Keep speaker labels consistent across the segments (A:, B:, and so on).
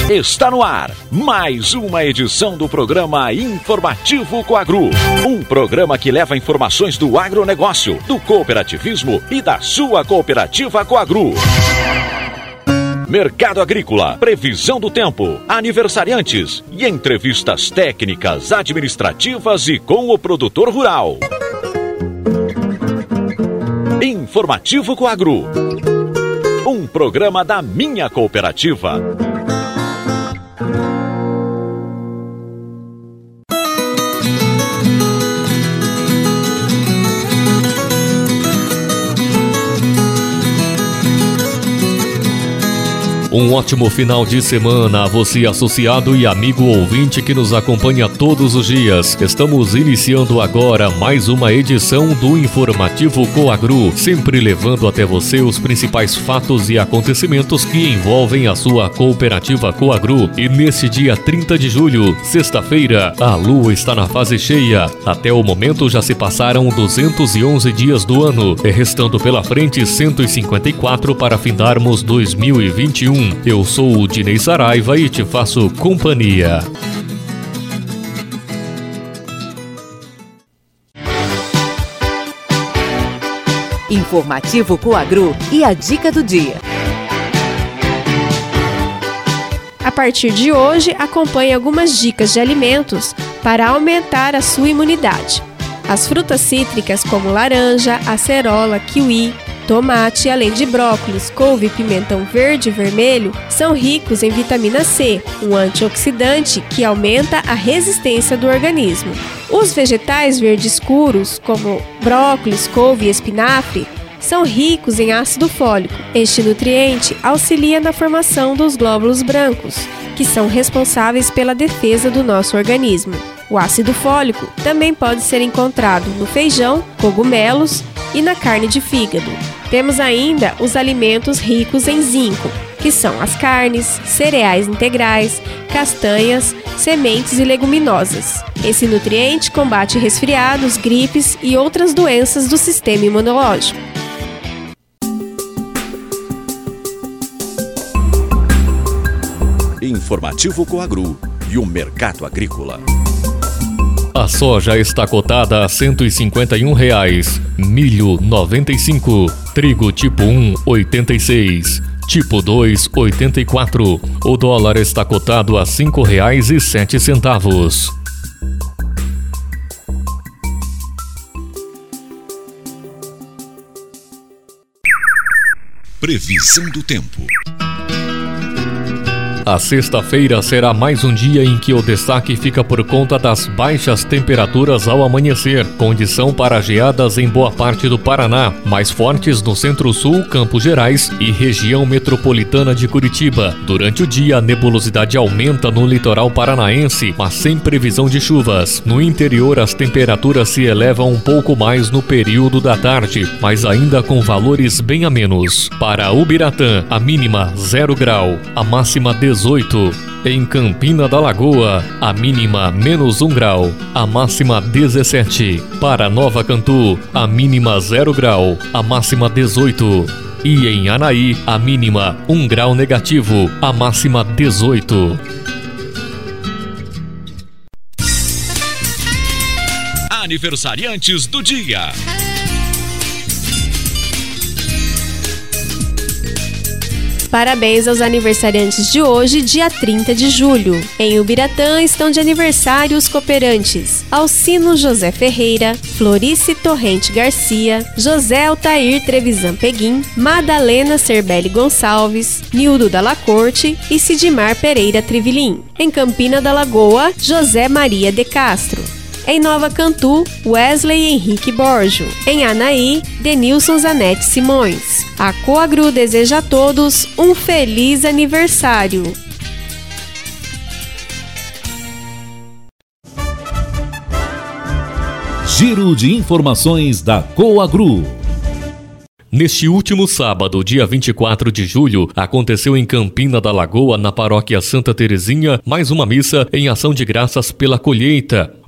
A: Está no ar mais uma edição do programa Informativo Coagru. Um programa que leva informações do agronegócio, do cooperativismo e da sua cooperativa Coagru. Mercado agrícola, previsão do tempo, aniversariantes e entrevistas técnicas, administrativas e com o produtor rural. Informativo Coagru. Um programa da minha cooperativa.
B: Um ótimo final de semana a você, associado e amigo ouvinte que nos acompanha todos os dias. Estamos iniciando agora mais uma edição do Informativo Coagru, sempre levando até você os principais fatos e acontecimentos que envolvem a sua cooperativa Coagru. E nesse dia 30 de julho, sexta-feira, a lua está na fase cheia. Até o momento já se passaram 211 dias do ano, restando pela frente 154 para findarmos 2021. Eu sou o Dinei Saraiva e te faço companhia.
C: Informativo Coagru e a dica do dia.
D: A partir de hoje, acompanhe algumas dicas de alimentos para aumentar a sua imunidade. As frutas cítricas como laranja, acerola, kiwi, tomate, além de brócolis, couve e pimentão verde e vermelho, são ricos em vitamina C, um antioxidante que aumenta a resistência do organismo. Os vegetais verdes escuros, como brócolis, couve e espinafre, são ricos em ácido fólico. Este nutriente auxilia na formação dos glóbulos brancos, que são responsáveis pela defesa do nosso organismo. O ácido fólico também pode ser encontrado no feijão, cogumelos e na carne de fígado. Temos ainda os alimentos ricos em zinco, que são as carnes, cereais integrais, castanhas, sementes e leguminosas. Esse nutriente combate resfriados, gripes e outras doenças do sistema imunológico.
A: Informativo Coagru e o mercado agrícola.
B: A soja está cotada a R$ 151,00, milho R$ 95, trigo tipo 1 R$ 86, tipo 2 R$ 84. O dólar está cotado a R$ 5,07.
A: Previsão do tempo.
B: A sexta-feira será mais um dia em que o destaque fica por conta das baixas temperaturas ao amanhecer, condição para geadas em boa parte do Paraná, mais fortes no Centro-Sul, Campos Gerais e região metropolitana de Curitiba. Durante o dia, a nebulosidade aumenta no litoral paranaense, mas sem previsão de chuvas. No interior, as temperaturas se elevam um pouco mais no período da tarde, mas ainda com valores bem amenos. Para Ubiratã, a mínima 0 grau, a máxima 18. Em Campina da Lagoa, a mínima -1 grau, a máxima 17. Para Nova Cantu, a mínima 0 grau, a máxima 18. E em Anaí, a mínima 1 grau negativo, a máxima 18.
A: Aniversariantes do dia.
D: Parabéns aos aniversariantes de hoje, dia 30 de julho. Em Ubiratã estão de aniversário os cooperantes Alcino José Ferreira, Florice Torrente Garcia, José Altair Trevisan Peguim, Madalena Cerbeli Gonçalves, Nildo Dalla Corte e Sidmar Pereira Trivilim. Em Campina da Lagoa, José Maria de Castro. Em Nova Cantu, Wesley Henrique Borjo. Em Anaí, Denilson Zanetti Simões. A Coagru deseja a todos um feliz aniversário.
E: Giro de informações da Coagru.
B: Neste último sábado, dia 24 de julho, aconteceu em Campina da Lagoa, na paróquia Santa Terezinha, mais uma missa em ação de graças pela colheita.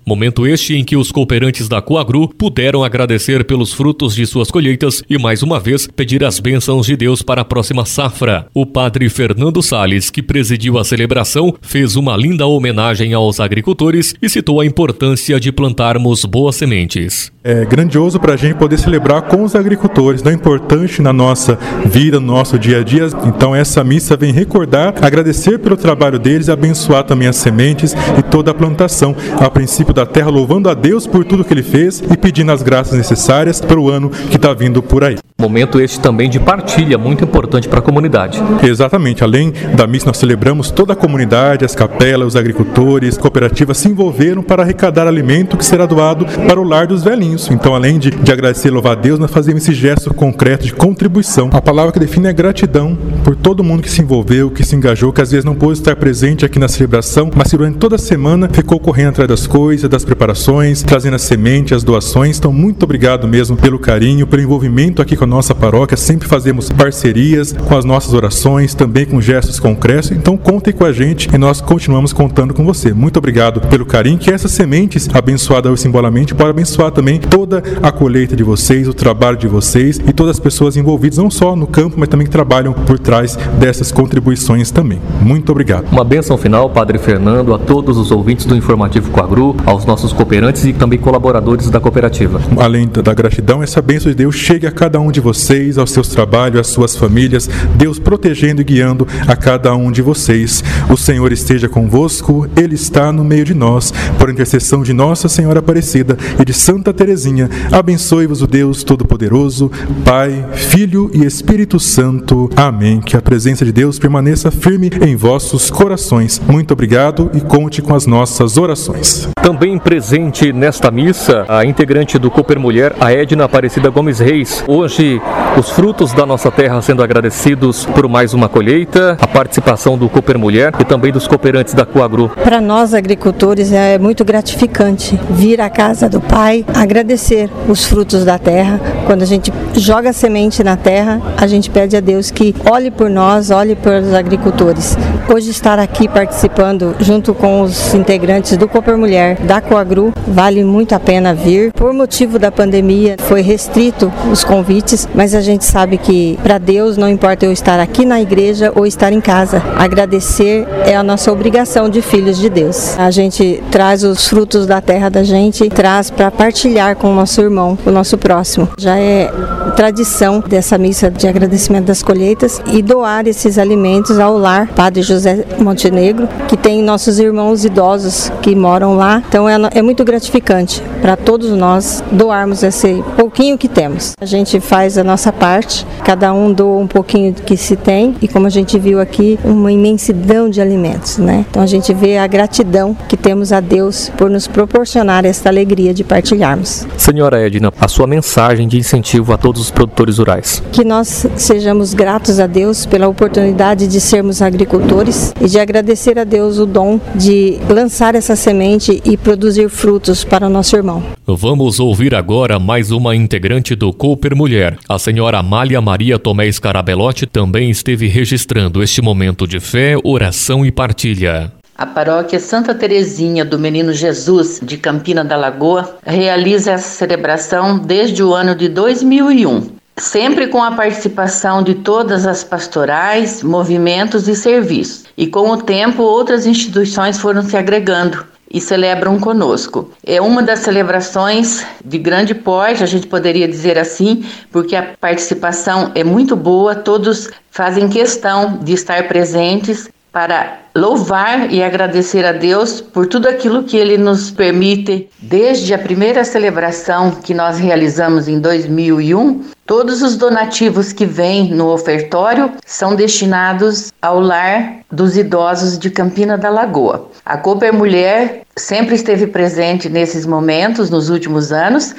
B: Momento este em que os cooperantes da Coagru puderam agradecer pelos frutos de suas colheitas e mais uma vez pedir as bênçãos de Deus para a próxima safra. O padre Fernando Salles, que presidiu a celebração, fez uma linda homenagem aos agricultores e citou a importância de plantarmos boas sementes.
F: É grandioso para a gente poder celebrar com os agricultores, não é importante na nossa vida, no nosso dia a dia. Então essa missa vem recordar, agradecer pelo trabalho deles, abençoar também as sementes e toda a plantação, a princípio da terra, louvando a Deus por tudo que Ele fez e pedindo as graças necessárias para o ano que está vindo por aí.
B: Momento este também de partilha, muito importante para a comunidade.
F: Exatamente, além da missa nós celebramos toda a comunidade, as capelas, os agricultores, cooperativas se envolveram para arrecadar alimento que será doado para o lar dos velhinhos. Então além de agradecer e louvar a Deus, nós fazemos esse gesto concreto de contribuição. A palavra que define é gratidão por todo mundo que se envolveu, que se engajou, que às vezes não pôde estar presente aqui na celebração, mas que durante toda a semana ficou correndo atrás das coisas, das preparações, trazendo as sementes, as doações. Então muito obrigado mesmo pelo carinho, pelo envolvimento aqui com a nossa paróquia. Sempre fazemos parcerias com as nossas orações, também com gestos concretos. Então contem com a gente e nós continuamos contando com você. Muito obrigado pelo carinho, que essas sementes abençoadas simbolicamente podem abençoar também toda a colheita de vocês, o trabalho de vocês e todas as pessoas envolvidas, não só no campo, mas também que trabalham por trás dessas contribuições também. Muito obrigado.
B: Uma bênção final, Padre Fernando, a todos os ouvintes do Informativo Coagru, aos nossos cooperantes e também colaboradores da cooperativa.
F: Além da gratidão, essa bênção de Deus chegue a cada um de vocês, aos seus trabalhos, às suas famílias, Deus protegendo e guiando a cada um de vocês. O Senhor esteja convosco, Ele está no meio de nós. Por intercessão de Nossa Senhora Aparecida e de Santa Teresinha, abençoe-vos o Deus Todo-Poderoso, Pai, Filho e Espírito Santo. Amém. Que a presença de Deus permaneça firme em vossos corações. Muito obrigado e conte com as nossas orações.
B: Também presente nesta missa, a integrante do Cooper Mulher, a Edna Aparecida Gomes Reis. Hoje, os frutos da nossa terra sendo agradecidos por mais uma colheita, a participação do Cooper Mulher e também dos cooperantes da Coagru.
G: Para nós agricultores é muito gratificante vir à casa do Pai, agradecer os frutos da terra. Quando a gente joga a semente na terra, a gente pede a Deus que olhe por nós, olhe pelos agricultores. Hoje estar aqui participando junto com os integrantes do Cooper Mulher, da Coagru, vale muito a pena vir. Por motivo da pandemia, foi restrito os convites, mas a gente sabe que para Deus não importa eu estar aqui na igreja ou estar em casa. Agradecer é a nossa obrigação de filhos de Deus. A gente traz os frutos da terra da gente, traz para partilhar com o nosso irmão, o nosso próximo. Já é tradição dessa missa de agradecimento das colheitas e doar esses alimentos ao lar Padre José Montenegro, que tem nossos irmãos idosos que moram lá. Então é muito gratificante para todos nós doarmos esse pouquinho que temos. A gente faz a nossa parte, cada um doa um pouquinho que se tem e, como a gente viu aqui, uma imensidão de alimentos, né? Então a gente vê a gratidão que temos a Deus por nos proporcionar esta alegria de partilharmos.
B: Senhora Edna, a sua mensagem de incentivo a todos os produtores rurais.
G: Que nós sejamos gratos a Deus pela oportunidade de sermos agricultores e de agradecer a Deus o dom de lançar essa semente e produzir frutos para o nosso irmão.
B: Vamos ouvir agora mais uma integrante do Cooper Mulher. A senhora Amália Maria Tomé Scarabelotti também esteve registrando este momento de fé, oração e partilha.
H: A paróquia Santa Teresinha do Menino Jesus de Campina da Lagoa realiza essa celebração desde o ano de 2001, sempre com a participação de todas as pastorais, movimentos e serviços. E com o tempo, outras instituições foram se agregando e celebram conosco. É uma das celebrações de grande porte, a gente poderia dizer assim, porque a participação é muito boa, todos fazem questão de estar presentes para louvar e agradecer a Deus por tudo aquilo que Ele nos permite. Desde a primeira celebração que nós realizamos em 2001, todos os donativos que vêm no ofertório são destinados ao lar dos idosos de Campina da Lagoa. A Cooper Mulher sempre esteve presente nesses momentos nos últimos anos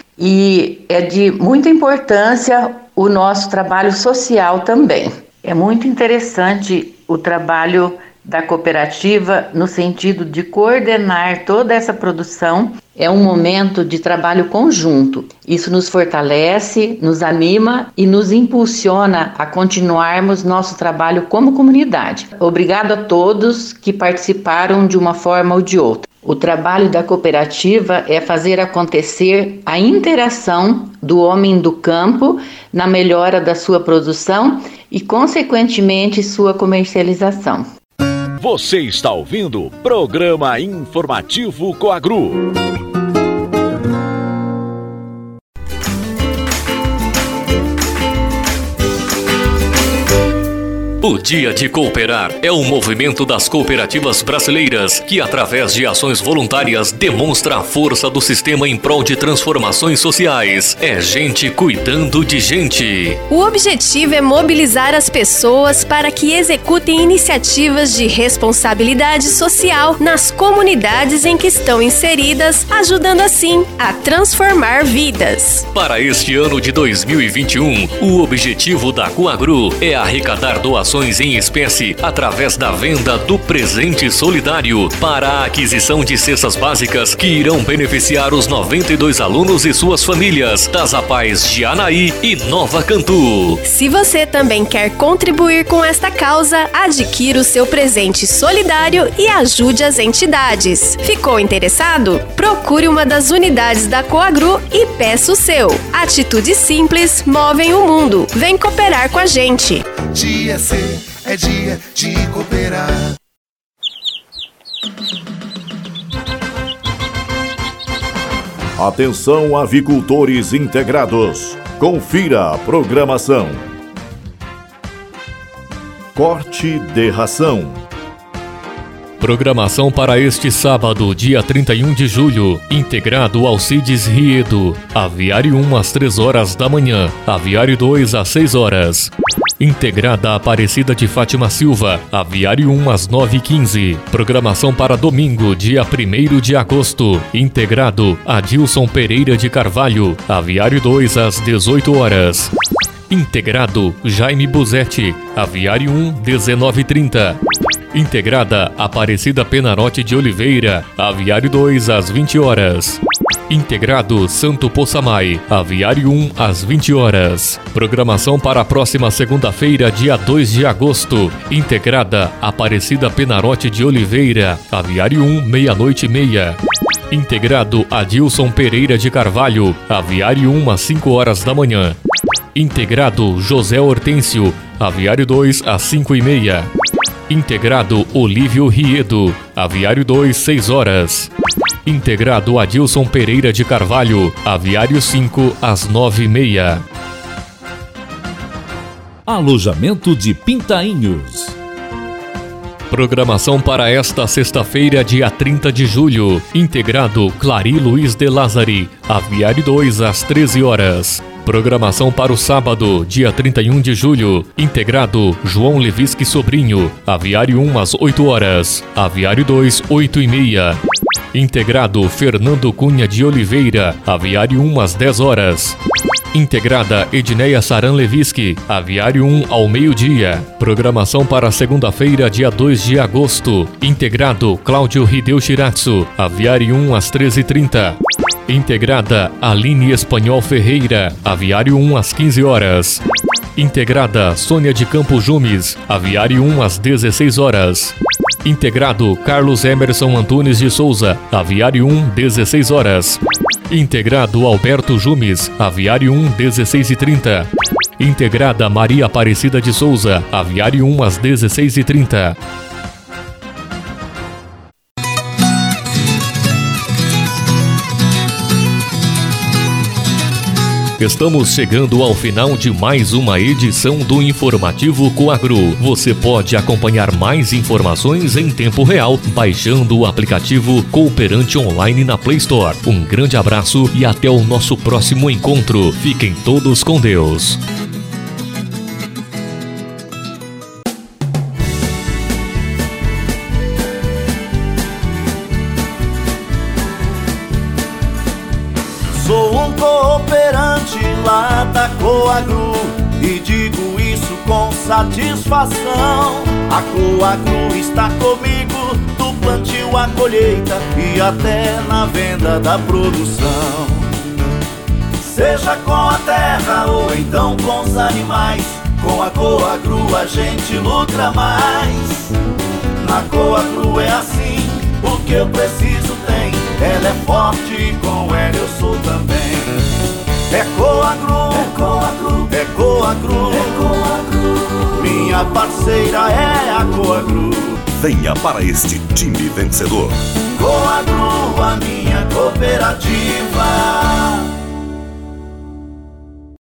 H: e é de muita importância o nosso trabalho social também. É muito interessante o trabalho da cooperativa no sentido de coordenar toda essa produção. É um momento de trabalho conjunto. Isso nos fortalece, nos anima e nos impulsiona a continuarmos nosso trabalho como comunidade. Obrigado a todos que participaram de uma forma ou de outra. O trabalho da cooperativa é fazer acontecer a interação do homem do campo na melhora da sua produção e, consequentemente, sua comercialização.
A: Você está ouvindo o Programa Informativo Coagru.
B: O Dia de Cooperar é um movimento das cooperativas brasileiras que, através de ações voluntárias, demonstra a força do sistema em prol de transformações sociais. É gente cuidando de gente.
D: O objetivo é mobilizar as pessoas para que executem iniciativas de responsabilidade social nas comunidades em que estão inseridas, ajudando assim a transformar vidas.
B: Para este ano de 2021, o objetivo da Coagru é arrecadar doações em espécie através da venda do presente solidário para a aquisição de cestas básicas que irão beneficiar os 92 alunos e suas famílias das APAES de Anaí e Nova Cantu.
D: Se você também quer contribuir com esta causa, adquira o seu presente solidário e ajude as entidades. Ficou interessado? Procure uma das unidades da Coagru e peça o seu. Atitudes simples movem o mundo. Vem cooperar com a gente.
I: Dia C é dia de cooperar.
E: Atenção, avicultores integrados. Confira a programação. Corte de ração.
B: Programação para este sábado, dia 31 de julho, integrado Alcides Riedo. Aviário 1 às 3 horas da manhã, Aviário 2 às 6 horas. Integrada Aparecida de Fátima Silva, Aviário 1 às 9h15. Programação para domingo, dia 1º de agosto. Integrado Adilson Pereira de Carvalho, Aviário 2 às 18 horas. Integrado Jaime Buzetti, Aviário 1, 19h30. Integrada Aparecida Penarote de Oliveira, Aviário 2 às 20 horas. Integrado Santo Poçamai, Aviário 1 às 20 horas. Programação para a próxima segunda-feira, dia 2 de agosto. Integrada Aparecida Penarote de Oliveira, Aviário 1, meia-noite e meia. Integrado Adilson Pereira de Carvalho, Aviário 1 às 5 horas da manhã. Integrado José Hortêncio, Aviário 2 às 5h30. Integrado Olívio Riedo, Aviário 2, 6 horas. Integrado Adilson Pereira de Carvalho, Aviário 5 às 9h30.
E: Alojamento de Pintainhos.
B: Programação para esta sexta-feira, dia 30 de julho. Integrado Clari Luiz de Lázari, Aviário 2 às 13 horas. Programação para o sábado, dia 31 de julho. Integrado João Levisque Sobrinho, Aviário 1 às 8 horas. Aviário 2, 8h30. Integrado Fernando Cunha de Oliveira, Aviário 1 às 10 horas. Integrada Edneia Saran Levisque, Aviário 1 ao meio-dia. Programação para segunda-feira, dia 2 de agosto. Integrado Cláudio Hideo Shiratsu, Aviário 1 às 13h30. Integrada Aline Espanhol Ferreira, Aviário 1 às 15 horas. Integrada Sônia de Campos Jumes, Aviário 1 às 16 horas. Integrado Carlos Emerson Antunes de Souza, Aviário 1, 16 horas. Integrado Alberto Jumes, Aviário 1, 16h30. Integrada Maria Aparecida de Souza, Aviário 1 às 16h30. Estamos chegando ao final de mais uma edição do Informativo Coagru. Você pode acompanhar mais informações em tempo real baixando o aplicativo Cooperante Online na Play Store. Um grande abraço e até o nosso próximo encontro. Fiquem todos com Deus.
I: Sou um cooperante lá da Coagru e digo isso com satisfação. A Coagru está comigo do plantio à colheita e até na venda da produção. Seja com a terra ou então com os animais, com a Coagru a gente lucra mais. Na Coagru é assim, o que eu preciso tem. Ela é forte e com ela eu sou também. É Coagro, é Coagro, é Coagro, é Coagro. Minha parceira é a Coagro.
J: Venha para este time vencedor.
I: Coagro, a minha cooperativa.